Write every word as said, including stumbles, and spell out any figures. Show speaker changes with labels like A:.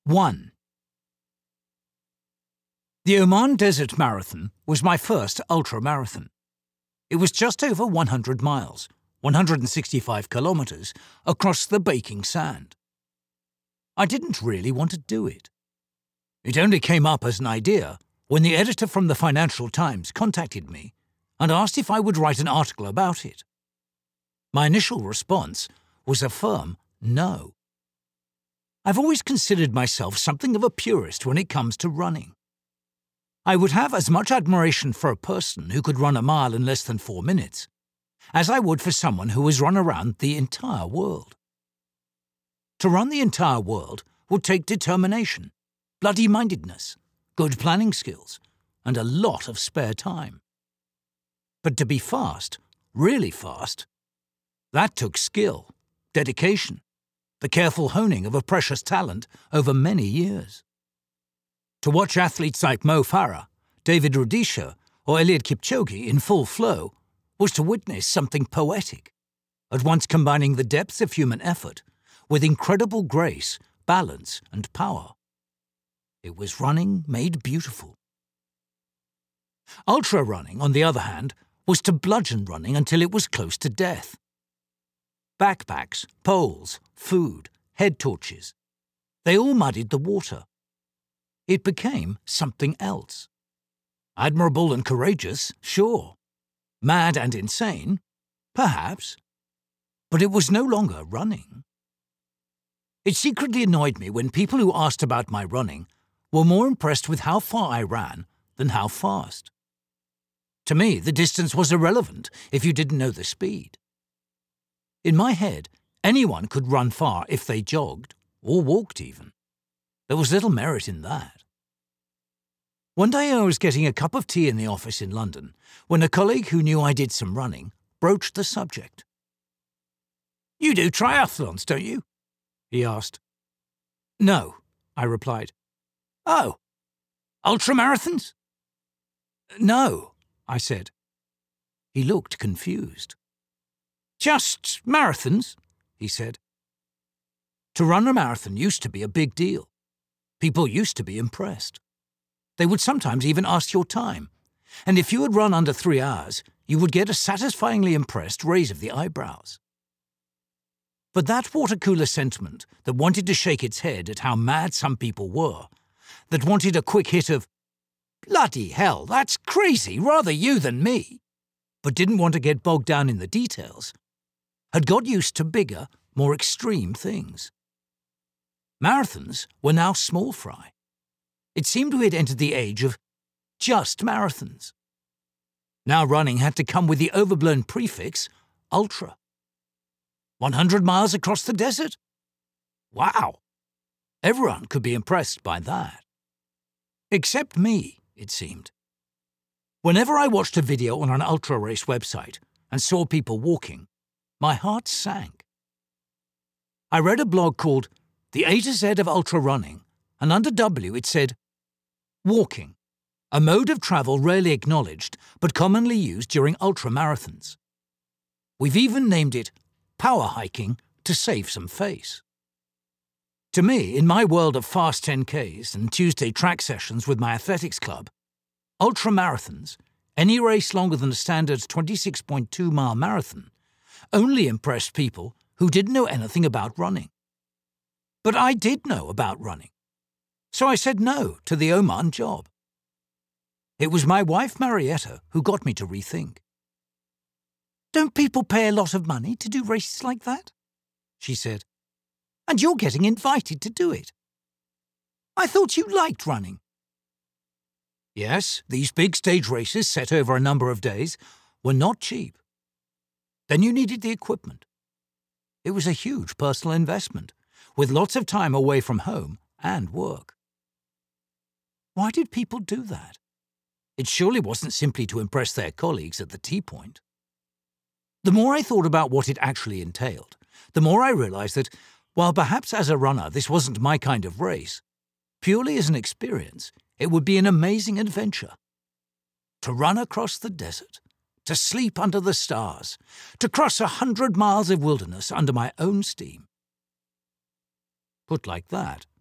A: one. The Oman Desert Marathon was my first ultramarathon. It was just over one hundred miles, one hundred sixty-five kilometres, across the baking sand. I didn't really want to do it. It only came up as an idea when the editor from the Financial Times contacted me and asked if I would write an article about it. My initial response was a firm no. I've always considered myself something of a purist when it comes to running. I would have as much admiration for a person who could run a mile in less than four minutes as I would for someone who has run around the entire world. To run the entire world would take determination, bloody-mindedness, good planning skills, and a lot of spare time. But to be fast, really fast, that took skill, dedication, the careful honing of a precious talent over many years. To watch athletes like Mo Farah, David Rudisha, or Eliud Kipchoge in full flow was to witness something poetic, at once combining the depths of human effort with incredible grace, balance, and power. It was running made beautiful. Ultra running, on the other hand, was to bludgeon running until it was close to death. Backpacks, poles, food, head torches. They all muddied the water. It became something else. Admirable and courageous, sure. Mad and insane, perhaps. But it was no longer running. It secretly annoyed me when people who asked about my running were more impressed with how far I ran than how fast. To me, the distance was irrelevant if you didn't know the speed. In my head, anyone could run far if they jogged, or walked even. There was little merit in that. One day I was getting a cup of tea in the office in London when a colleague who knew I did some running broached the subject. "You do triathlons, don't you?" he asked. "No," I replied. "Oh, ultramarathons?" "No," I said. He looked confused. "Just marathons," he said. To run a marathon used to be a big deal. People used to be impressed. They would sometimes even ask your time, and if you had run under three hours, you would get a satisfyingly impressed raise of the eyebrows. But that water-cooler sentiment that wanted to shake its head at how mad some people were, that wanted a quick hit of, "Bloody hell, that's crazy, rather you than me," but didn't want to get bogged down in the details, had got used to bigger, more extreme things. Marathons were now small fry. It seemed we had entered the age of just marathons. Now running had to come with the overblown prefix ultra. one hundred miles across the desert? Wow! Everyone could be impressed by that. Except me, it seemed. Whenever I watched a video on an ultra race website and saw people walking, my heart sank. I read a blog called The A to Z of Ultra Running, and under W it said, "Walking, a mode of travel rarely acknowledged but commonly used during ultra marathons. We've even named it power hiking to save some face." To me, in my world of fast ten Ks and Tuesday track sessions with my athletics club, ultra marathons, any race longer than a standard twenty-six point two mile marathon, only impressed people who didn't know anything about running. But I did know about running, so I said no to the Oman job. It was my wife Marietta who got me to rethink. "Don't people pay a lot of money to do races like that?" she said. "And you're getting invited to do it. I thought you liked running." Yes, these big stage races set over a number of days were not cheap. Then you needed the equipment. It was a huge personal investment, with lots of time away from home and work. Why did people do that? It surely wasn't simply to impress their colleagues at the tea point. The more I thought about what it actually entailed, the more I realized that, while perhaps as a runner this wasn't my kind of race, purely as an experience, it would be an amazing adventure. To run across the desert, to sleep under the stars, to cross a hundred miles of wilderness under my own steam. Put like that,